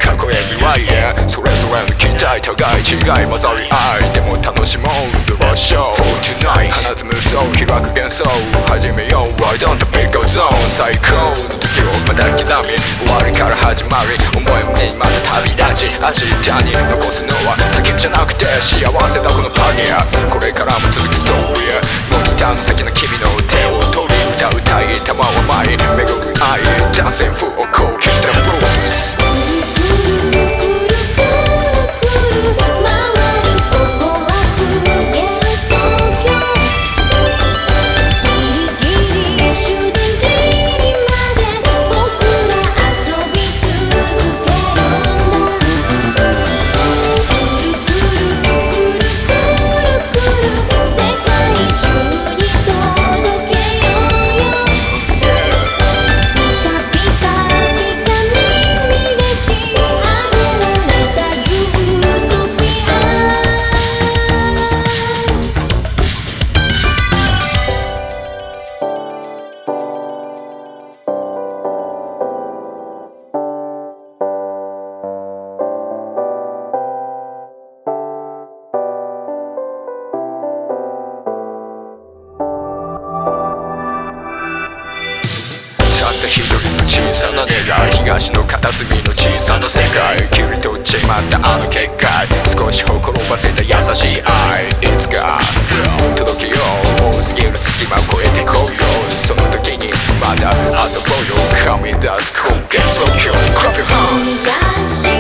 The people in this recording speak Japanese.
過去へ未来へそれぞれの期待互い違い混ざり合いでも楽しもう The Rush Show For tonight 放つ無双開く幻想始めよう Why don't the beat go zone 最高の時をまた刻み終わりから始まり思い胸にまた旅立ち明日に残すのは先じゃなくて幸せだこのパディアこれからも続くストーリーモニターの先の君の手を取り歌い玉は舞い巡る愛ダンセンフをこう聞いたブルース一人の小さな願い東の片隅の小さな世界切り取っちまったあの結界少しほころばせた優しい愛いつか届けよう多すぎる隙間を越えてこうよその時にまた遊ぼうよ噛み出す根源即興 Clap your hands